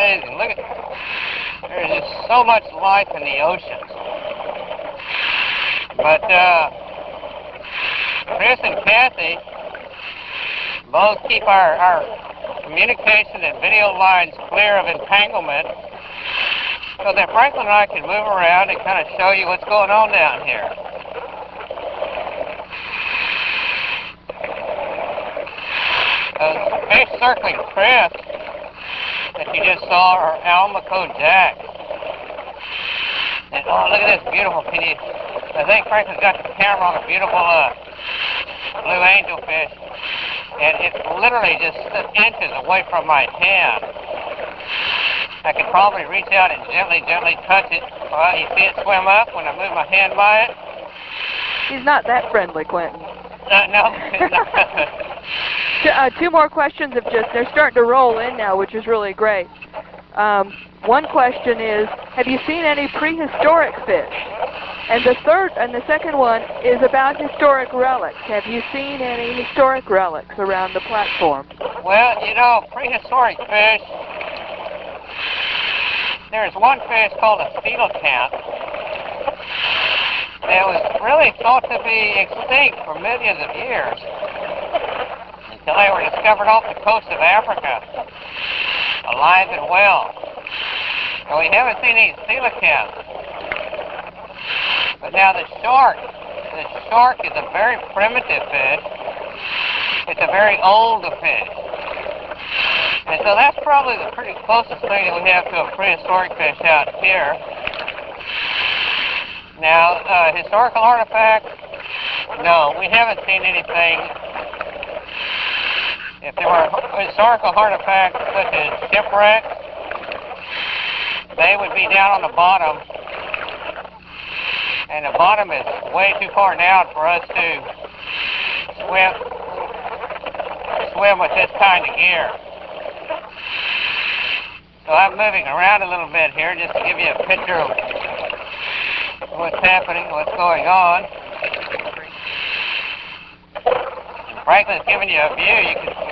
amazing. Look at, there's just so much life in the oceans. But Chris and Kathy both keep our communication and video lines clear of entanglement, so that Franklin and I can move around and kind of show you what's going on down here. Those fish circling Chris that you just saw are Almaco jacks. And oh, look at this beautiful, I think Franklin's got the camera on a beautiful blue angelfish, and it's literally just inches away from my hand. I could probably reach out and gently touch it. Well, you see it swim up when I move my hand by it? He's not that friendly, Quentin. No. Two more questions they're starting to roll in now, which is really great. One question is, have you seen any prehistoric fish? And the second one is about historic relics. Have you seen any historic relics around the platform? Well, you know, prehistoric fish, there's one fish called a coelacanth that was really thought to be extinct for millions of years until they were discovered off the coast of Africa, alive and well. So we haven't seen any coelacanths. But now the shark is a very primitive fish. It's a very old fish. And so that's probably the pretty closest thing that we have to a prehistoric fish out here. Now, historical artifacts, no, we haven't seen anything. If there were historical artifacts such as shipwrecks, they would be down on the bottom. And the bottom is way too far down for us to swim with this kind of gear. So I'm moving around a little bit here just to give you a picture of what's happening, what's going on. Franklin's giving you a view.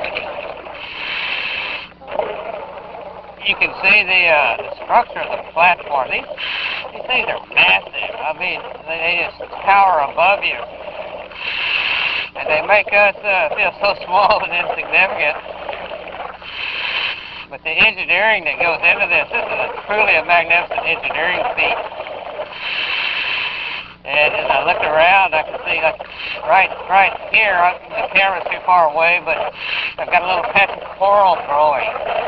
You can see the structure of the platform. These things are massive. I mean, they just tower above you. And they make us feel so small and insignificant. But the engineering that goes into this is truly a magnificent engineering feat. And as I look around, I can see, like, right here, the camera's too far away, but I've got a little patch of coral growing.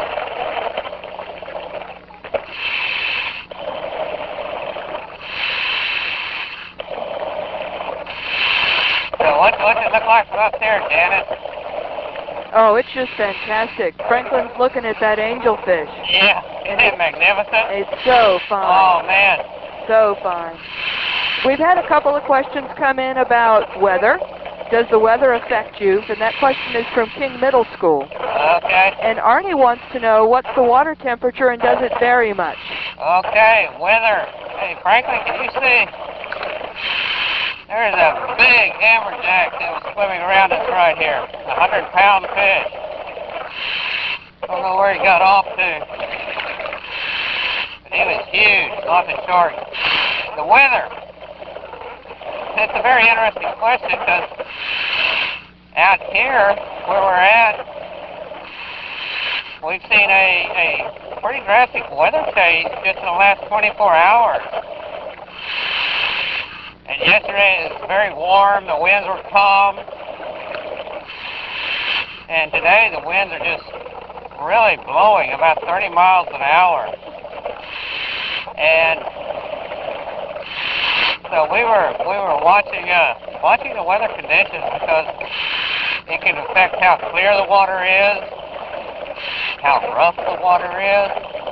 So what's it look like from up there, Janet? Oh, it's just fantastic. Franklin's looking at that angelfish. Yeah, isn't it magnificent? It's so fine. Oh, man. So fine. We've had a couple of questions come in about weather. Does the weather affect you? And that question is from King Middle School. Okay. And Arnie wants to know, what's the water temperature and does it vary much? Okay, weather. Hey, Franklin, can you see? There's a big amberjack that was swimming around us right here. 100-pound fish. Don't know where he got off to. But he was huge, lots of sharks. The weather. It's a very interesting question because out here where we're at, we've seen a pretty drastic weather change just in the last 24 hours. And yesterday it was very warm, the winds were calm. And today the winds are just really blowing about 30 miles an hour. And so we were watching the weather conditions because it can affect how clear the water is, how rough the water is,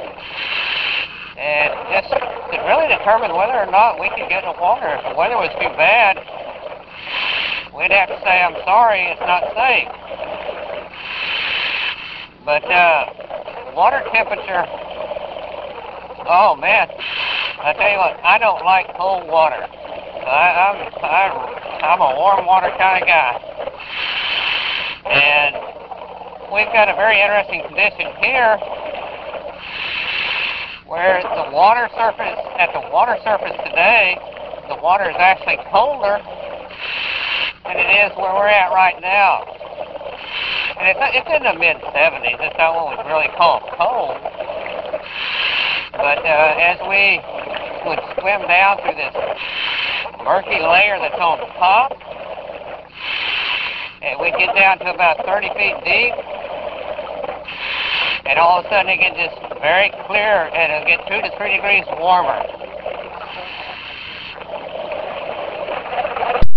and just to really determine whether or not we can get in the water. If the weather was too bad, we'd have to say, I'm sorry, it's not safe. But water temperature, oh man, I tell you what, I don't like cold water. I'm a warm water kind of guy. And we've got a very interesting condition here where the water surface, at the water surface today, the water is actually colder than it is where we're at right now. And it's in the mid-70s. It's not what we really call cold. But as we would swim down through this murky layer that's on top, and we'd get down to about 30 feet deep, and all of a sudden it gets just very clear, and it'll get 2 to 3 degrees warmer.